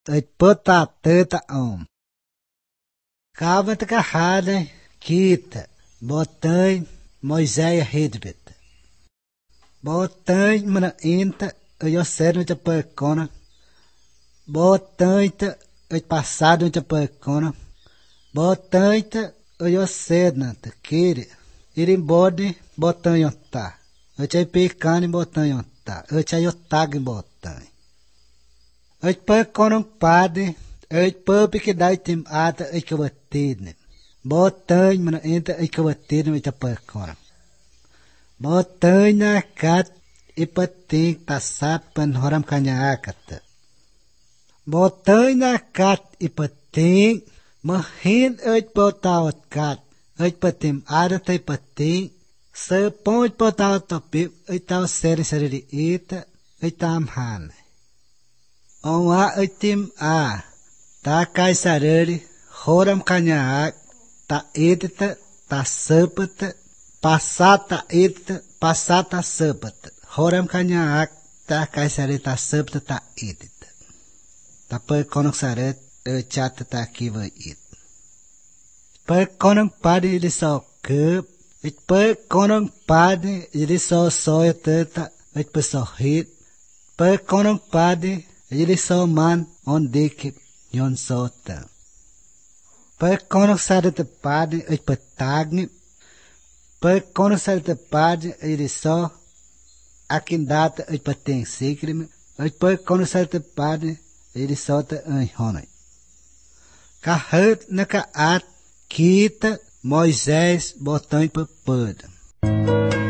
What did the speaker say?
pota teta om. Kavant kahade kita botan Moisés redbet. Botan mana inta eu serno te percona. Botan eu passado te percona. Botan eu serna te kiri. Irim bode botan yota. Eu te pecane botan yota. Eu te yotag botan. Eu percona pade. Eu perpe que dai tim ata eu que batidne. Botan mana inta eu que batidne te percona. Botan na kat ipating tasat pan horam kanya akat. Botan na kat ipating mahin eu botawat kat. Eu patim ada te pating se point botawat topip eu taw seri ita eu tam han. Onwa eu tim a ta kaisareri horam kanya ak ta edita ta sepata passata edita passata sepata horam kanya ak ta kaisareri ta sepata ta edita. Ta per konok saret eu chata ta kiva it. Per konok padi ili so kup, it per konok padi ili so soya teta, it per so hit, per konok padi ili so man on dikip yon so ta. Per konok saret padi it per tagni, per konok saret padi ili so akin data it per ting sikrim, it per konok saret padi ili so ta en honai. Ka hut naka at kita Moisés botan para